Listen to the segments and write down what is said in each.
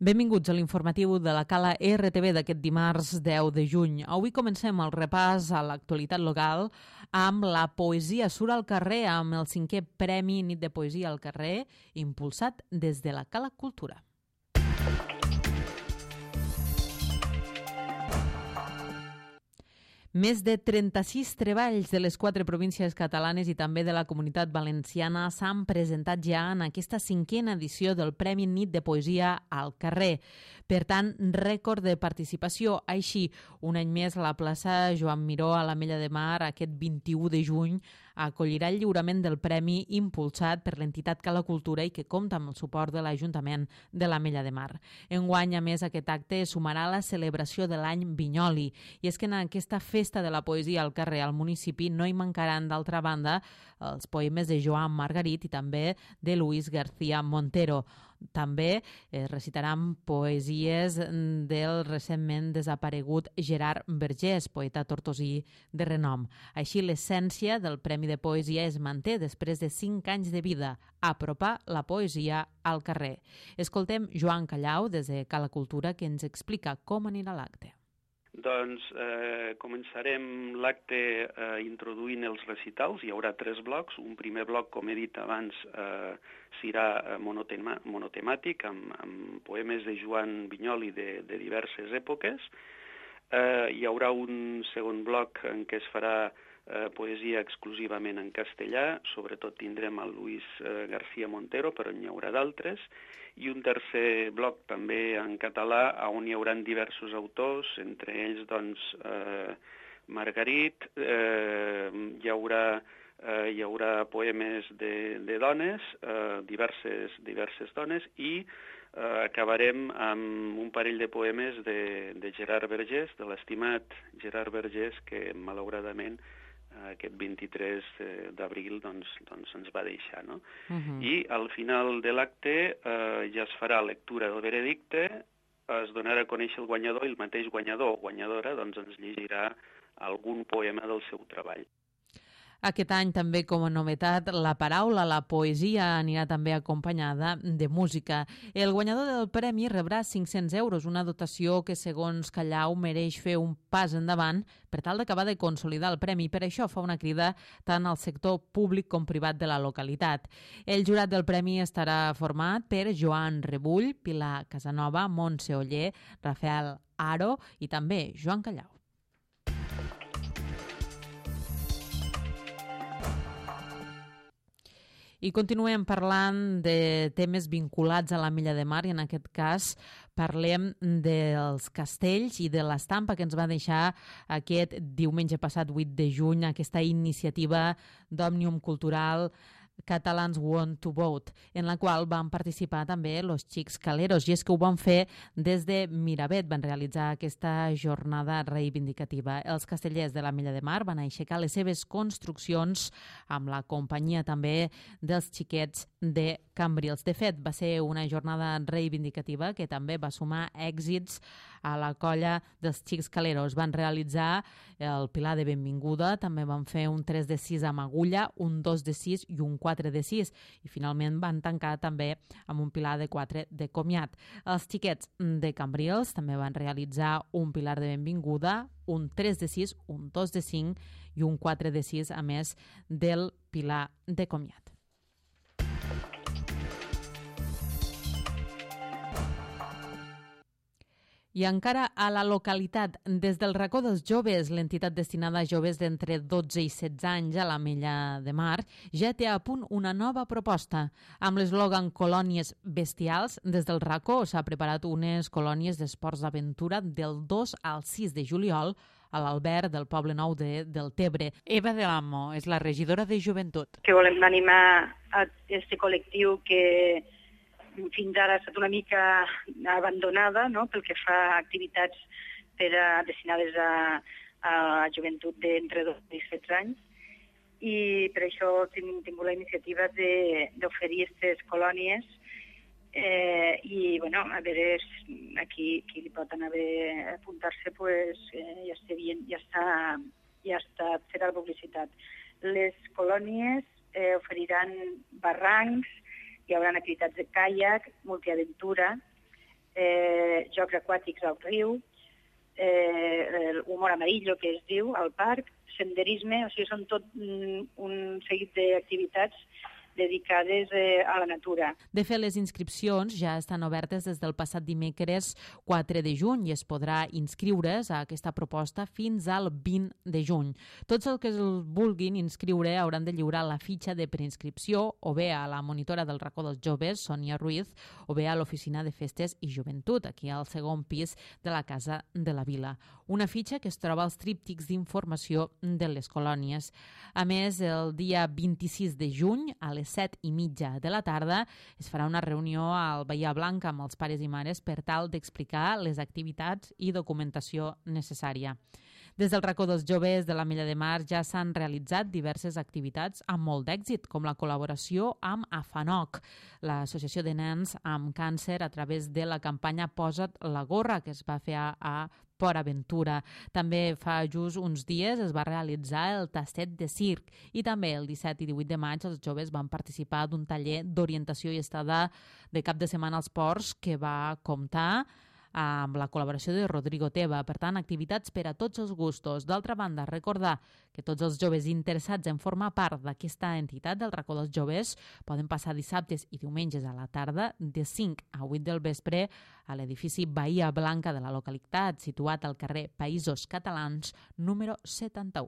Benvinguts a l'informatiu de la Cala RTV d'aquest dimarts 10 de juny. Avui comencem el repàs a l'actualitat local amb la poesia surt al carrer, amb el 5è Premi Nit de Poesia al carrer, impulsat des de la Cala Cultura. Més de 36 treballs de les 4 províncies catalanes i també de la Comunitat Valenciana s'han presentat ja en aquesta 5a edició del Premi Nit de Poesia al carrer. Per tant, rècord de participació. Així, un any més, la plaça Joan Miró a l'Ametlla de Mar, aquest 21 de juny, acollirà el lliurament del premi impulsat per l'entitat Cala Cultura i que compta amb el suport de l'Ajuntament de l'Ametlla de Mar. Enguany, a més, aquest acte sumarà la celebració de l'any Vinyoli. I és que en aquesta festa de la poesia al carrer al municipi no hi mancaran, d'altra banda, els poemes de Joan Margarit i també de Luis García Montero. També recitaran poesies del recentment desaparegut Gerard Vergés, poeta tortosí de renom. Així, l'essència del Premi de Poesia es manté després de 5 anys de vida, apropar la poesia al carrer. Escoltem Joan Callau, des de Cala Cultura, que ens explica com anirà l'acte. Doncs començarem l'acte introduint els recitals. Hi haurà 3 blocs. Un primer bloc, com he dit abans, serà monotemàtic, amb poemes de Joan Vinyoli de diverses èpoques. Hi haurà un segon bloc en què es farà poesia exclusivament en castellà, sobretot tindrem el Luis García Montero, però n'hi haurà d'altres, i un tercer bloc també en català, on hi haurà diversos autors, entre ells doncs, Margarit, hi haurà poemes de dones, diverses dones, i acabarem amb un parell de poemes de Gerard Vergés, de l'estimat Gerard Vergés, que malauradament aquest 23 d'abril doncs ens va deixar, no? I al final de l'acte ja es farà lectura del veredicte, es donarà a conèixer el guanyador i el mateix guanyador o guanyadora doncs ens llegirà algun poema del seu treball. Aquest any també, com a novetat, la paraula, la poesia anirà també acompanyada de música. El guanyador del premi rebrà 500 euros, una dotació que, segons Callau, mereix fer un pas endavant per tal d'acabar de consolidar el premi. Per això fa una crida tant al sector públic com privat de la localitat. El jurat del premi estarà format per Joan Rebull, Pilar Casanova, Montse Oller, Rafael Aro i també Joan Callau. I continuem parlant de temes vinculats a l'Ametlla de Mar i en aquest cas parlem dels castells i de l'estampa que ens va deixar aquest diumenge passat 8 de juny, aquesta iniciativa d'Òmnium Cultural Catalans Want to Vote, en la qual van participar també els Xics Caleros, i és que ho van fer des de Miravet, van realitzar aquesta jornada reivindicativa. Els castellers de l'Ametlla de Mar van aixecar les seves construccions amb la companyia també dels xiquets de Cambrils. De fet, va ser una jornada reivindicativa que també va sumar èxits a la colla dels Xics Caleros. Van realitzar el pilar de benvinguda, també van fer un 3 de 6 amb agulla, un 2 de 6 i un 4 de 6, i finalment van tancar també amb un pilar de 4 de comiat. Els xiquets de Cambrils també van realitzar un pilar de benvinguda, un 3 de 6, un 2 de 5 i un 4 de 6, a més del pilar de comiat. I encara a la localitat, des del racó dels joves, l'entitat destinada a joves d'entre 12 i 16 anys a l'Ametlla de Mar ja té a punt una nova proposta. Amb l'eslògan Colònies Bestials, des del racó s'ha preparat unes colònies d'esports d'aventura del 2 al 6 de juliol a l'Alberg del Poble Nou de Deltebre. Eva de l'Amo és la regidora de Joventut. Que volem animar a aquest col·lectiu que fins ara ha estat una mica abandonada, no?, pel que fa a activitats destinades a joventut d'entre 12 i 16 anys. I per això hem tingut la iniciativa d'oferir aquestes colònies i, bueno, a veure, aquí qui li pot anar bé apuntar-se, pues, ja està feta la publicitat. Les colònies oferiran barrancs, hi haurà activitats de caiac, multiaventura, jocs aquàtics al riu, humor amarillo, que es diu, al parc, senderisme, o sigui, són tot un seguit d'activitats dedicades a la natura. De fet, les inscripcions ja estan obertes des del passat dimecres 4 de juny i es podrà inscriure's a aquesta proposta fins al 20 de juny. Tots els que el vulguin inscriure hauran de lliurar la fitxa de preinscripció o bé a la monitora del racó dels joves, Sònia Ruiz, o bé a l'Oficina de Festes i Joventut, aquí al segon pis de la Casa de la Vila. Una fitxa que es troba als tríptics d'informació de les colònies. A més, el dia 26 de juny, a les 7:30 de la tarda, es farà una reunió al Bahia Blanca amb els pares i mares per tal d'explicar les activitats i documentació necessària. Des del racó dels joves de l'Ametlla de Mar ja s'han realitzat diverses activitats amb molt d'èxit, com la col·laboració amb AFANOC, l'Associació de Nens amb Càncer, a través de la campanya Posa't la gorra, que es va fer a Port Aventura. També fa just uns dies es va realitzar el tastet de circ i també el 17 i 18 de maig els joves van participar d'un taller d'orientació i estada de cap de setmana als ports que va comptar amb la col·laboració de Rodrigo Teva. Per tant, activitats per a tots els gustos. D'altra banda, recordar que tots els joves interessats en formar part d'aquesta entitat del racó dels joves poden passar dissabtes i diumenges a la tarda de 5 a 8 del vespre a l'edifici Bahia Blanca de la localitat, situat al carrer Països Catalans, número 71.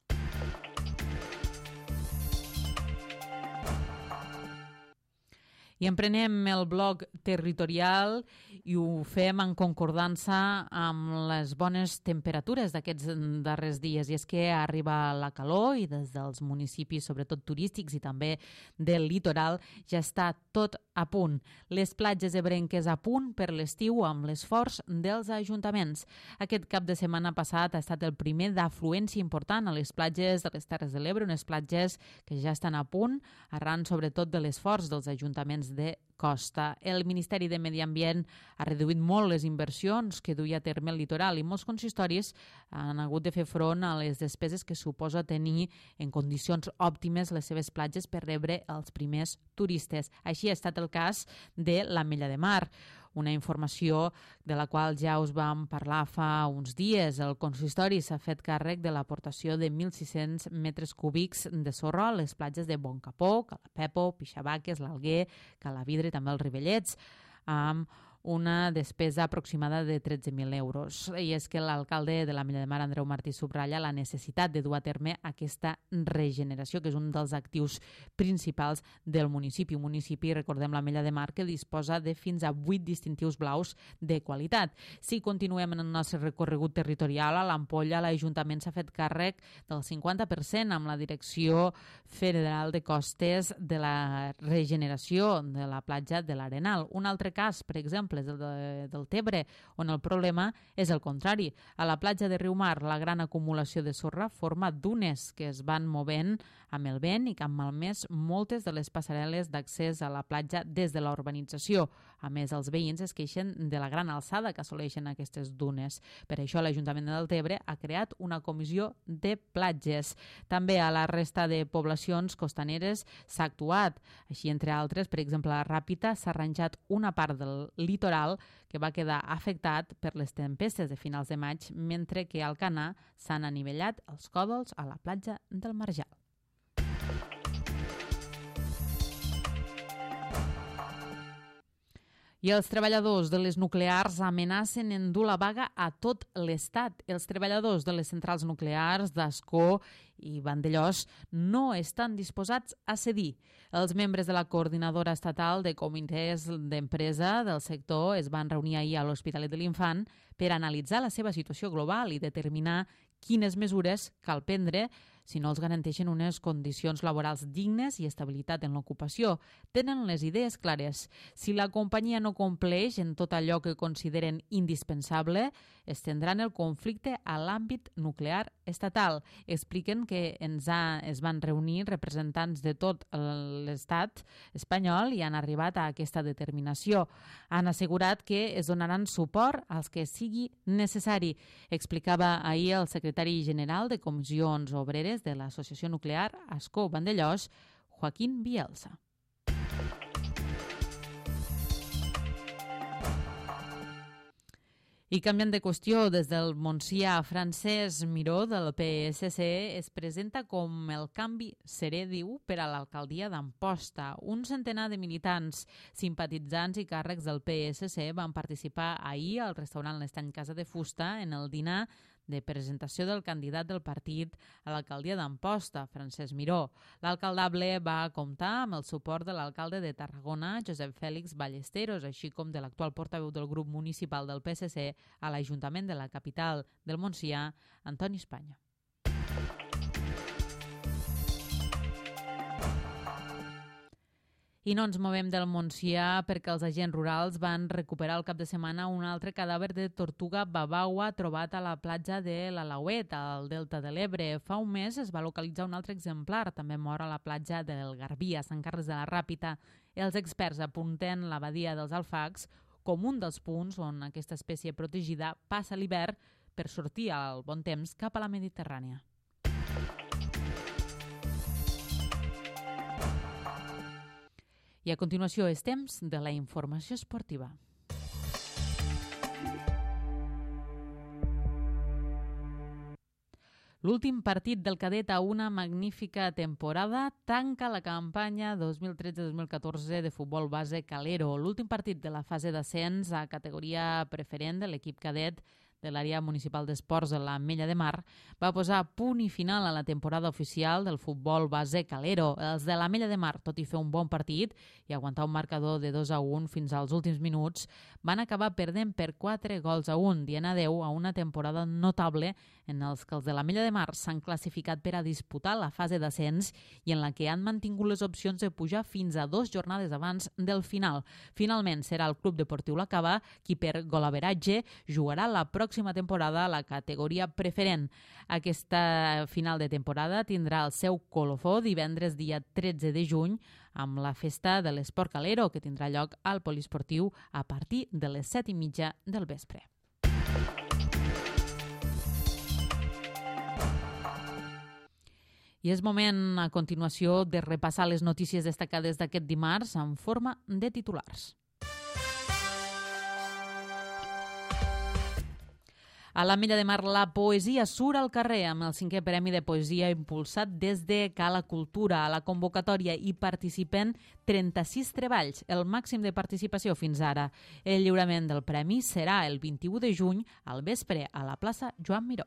I emprenem el bloc territorial i ho fem en concordança amb les bones temperatures d'aquests darrers dies. I és que arriba la calor i des dels municipis, sobretot turístics i també del litoral, ja està tot a punt. Les platges ebrenques a punt per l'estiu amb l'esforç dels ajuntaments. Aquest cap de setmana passat ha estat el primer d'afluència important a les platges de les Terres de l'Ebre, unes platges que ja estan a punt, arran sobretot de l'esforç dels ajuntaments de costa. El Ministeri de Medi Ambient ha reduït molt les inversions que duia a terme el litoral i molts consistoris han hagut de fer front a les despeses que suposa tenir en condicions òptimes les seves platges per rebre els primers turistes. Així ha estat el cas de l'Ametlla de Mar, una informació de la qual ja us vam parlar fa uns dies. El consistori s'ha fet càrrec de l'aportació de 1.600 metres cúbics de sorra a les platges de Boncapó, Calapepo, Pixabaques, l'Alguer, Calavidre i també els Rivellets, amb una despesa aproximada de 13.000 euros. I és que l'alcalde de l'Ametlla de Mar, Andreu Martí, subratlla la necessitat de dur a terme aquesta regeneració, que és un dels actius principals del municipi. Un municipi, recordem, l'Ametlla de Mar, que disposa de fins a 8 distintius blaus de qualitat. Si continuem en el nostre recorregut territorial, a l'Ampolla l'Ajuntament s'ha fet càrrec del 50% amb la Direcció Federal de Costes de la regeneració de la platja de l'Arenal. Un altre cas, per exemple, és el del Tebre, on el problema és el contrari. A la platja de Riumar, la gran acumulació de sorra forma dunes que es van movent amb el vent i que han malmès moltes de les passarel·les d'accés a la platja des de la urbanització. A més, els veïns es queixen de la gran alçada que assoleixen aquestes dunes. Per això l'Ajuntament de Deltebre ha creat una comissió de platges. També a la resta de poblacions costaneres s'ha actuat. Així, entre altres, per exemple, a Ràpita s'ha arranjat una part del litoral que va quedar afectat per les tempestes de finals de maig, mentre que al Canà s'han anivellat els còdols a la platja del Marjal. I els treballadors de les nuclears amenacen endur la vaga a tot l'Estat. Els treballadors de les centrals nuclears d'Ascó i Vandellòs no estan disposats a cedir. Els membres de la Coordinadora Estatal de Comitès d'Empresa del sector es van reunir ahir a l'Hospitalet de l'Infant per analitzar la seva situació global i determinar quines mesures cal prendre si no els garanteixen unes condicions laborals dignes i estabilitat en l'ocupació. Tenen les idees clares. Si la companyia no compleix en tot allò que consideren indispensable, estendran el conflicte a l'àmbit nuclear estatal. Expliquen que es van reunir representants de tot l'estat espanyol i han arribat a aquesta determinació. Han assegurat que es donaran suport als que sigui necessari. Explicava ahir el secretari general de Comissions Obreres de l'Associació Nuclear Ascó Vandellòs, Joaquín Bielsa. I canviant de qüestió, des del Montsià, Francesc Miró, del PSC, es presenta com el canvi serè, diu, per a l'alcaldia d'Amposta. Un centenar de militants, simpatitzants i càrrecs del PSC van participar ahir al restaurant L'Estany Casa de Fusta en el dinar de presentació del candidat del partit a l'alcaldia d'Amposta, Francesc Miró. L'alcaldable va comptar amb el suport de l'alcalde de Tarragona, Josep Fèlix Ballesteros, així com de l'actual portaveu del grup municipal del PSC a l'Ajuntament de la capital del Montsià, Antoni Espanya. I no ens movem del Montsià perquè els agents rurals van recuperar el cap de setmana un altre cadàver de tortuga babaua trobat a la platja de l'Alauet, al Delta de l'Ebre. Fa un mes es va localitzar un altre exemplar, també mort a la platja del Garbí, a Sant Carles de la Ràpita. Els experts apunten la badia dels Alfacs com un dels punts on aquesta espècie protegida passa l'hivern per sortir al bon temps cap a la Mediterrània. I a continuació és temps de la informació esportiva. L'últim partit del cadet a una magnífica temporada tanca la campanya 2013-2014 de futbol base Calero. L'últim partit de la fase d'ascens a categoria preferent de l'equip cadet de l'àrea municipal d'esports de l'Ametlla de Mar va posar punt i final a la temporada oficial del futbol base Calero. Els de l'Ametlla de Mar, tot i fer un bon partit i aguantar un marcador de 2-1 fins als últims minuts, van acabar perdent per 4-1, dient adeu a una temporada notable en els que els de l'Ametlla de Mar s'han classificat per a disputar la fase d'ascens i en la que han mantingut les opcions de pujar fins a 2 jornades abans del final. Finalment serà el Club Deportiu La Cava qui per golaveratge jugarà la pròxima temporada a la categoria preferent. Aquesta final de temporada tindrà el seu colofó divendres dia 13 de juny amb la festa de l'Esport Calero que tindrà lloc al poliesportiu a partir de les 7:30 del vespre. I és moment a continuació de repassar les notícies destacades d'aquest dimarts en forma de titulars. A l'Ametlla de Mar la poesia surt al carrer amb el 5è Premi de Poesia impulsat des de Cala Cultura. A la convocatòria hi participen 36 treballs, el màxim de participació fins ara. El lliurament del premi serà el 21 de juny al vespre a la plaça Joan Miró.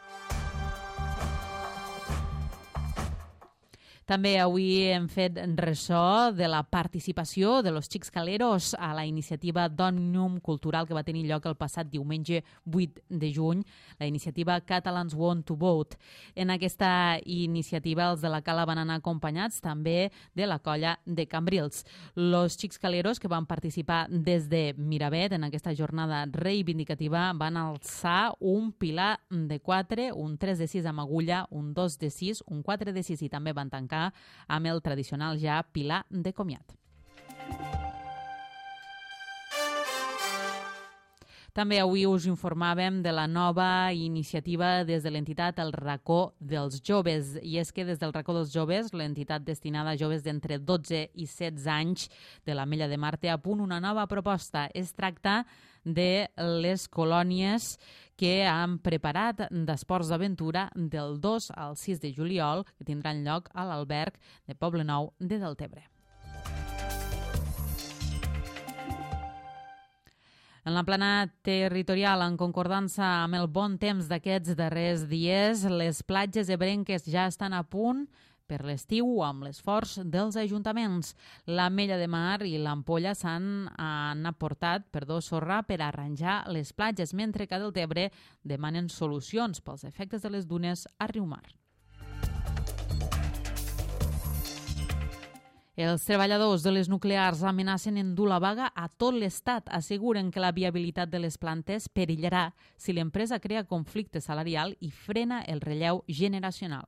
També avui hem fet ressò de la participació de los Xics Caleros a la iniciativa d'Òmnium Cultural que va tenir lloc el passat diumenge 8 de juny, la iniciativa Catalans Want to Vote. En aquesta iniciativa els de la Cala van anar acompanyats també de la colla de Cambrils. Los Xics Caleros que van participar des de Miravet en aquesta jornada reivindicativa van alçar un pilar de 4, un 3 de 6 amb agulla, un 2 de 6, un 4 de 6 i també van tancar amb el tradicional ja pilar de comiat. També avui us informàvem de la nova iniciativa des de l'entitat El Racó dels Joves. I és que des del Racó dels Joves, l'entitat destinada a joves d'entre 12 i 16 anys de l'Ametlla de Mar té a punt una nova proposta. Es tracta de les colònies que han preparat d'esports d'aventura del 2 al 6 de juliol que tindran lloc a l'alberg de Poblenou de Deltebre. En la plana territorial, en concordança amb el bon temps d'aquests darrers dies, les platges ebrenques ja estan a punt per l'estiu amb l'esforç dels ajuntaments. L'Ametlla de Mar i l'Ampolla han aportat sorra per arranjar les platges, mentre que a Deltebre demanen solucions pels efectes de les dunes a Riumar. Els treballadors de les nuclears amenacen endur la vaga a tot l'Estat. Asseguren que la viabilitat de les plantes perillarà si l'empresa crea conflicte salarial i frena el relleu generacional.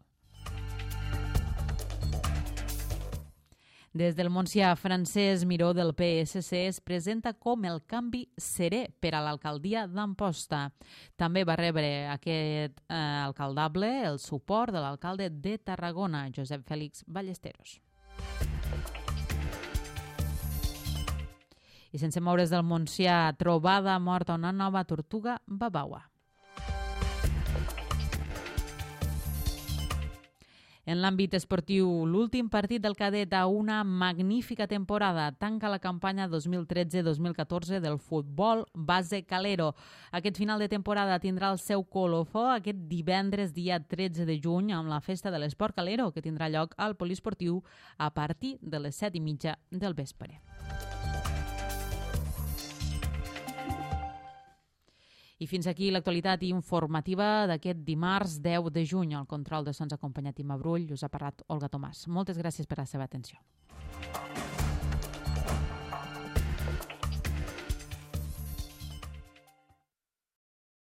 Des del Montsià, Francesc Miró del PSC es presenta com el canvi serè per a l'alcaldia d'Amposta. També va rebre aquest alcaldable el suport de l'alcalde de Tarragona, Josep Fèlix Ballesteros. I sense moure's del Montsià, trobada morta una nova tortuga babaua. En l'àmbit esportiu, l'últim partit del cadet a una magnífica temporada tanca la campanya 2013-2014 del futbol base Calero. Aquest final de temporada tindrà el seu colofó aquest divendres, dia 13 de juny, amb la Festa de l'Esport Calero, que tindrà lloc al Poliesportiu a partir de les 7:30 del vespre. I fins aquí l'actualitat informativa d'aquest dimarts 10 de juny. Al control de sons acompanyat Imma Brull, us ha parlat Olga Tomàs. Moltes gràcies per la seva atenció.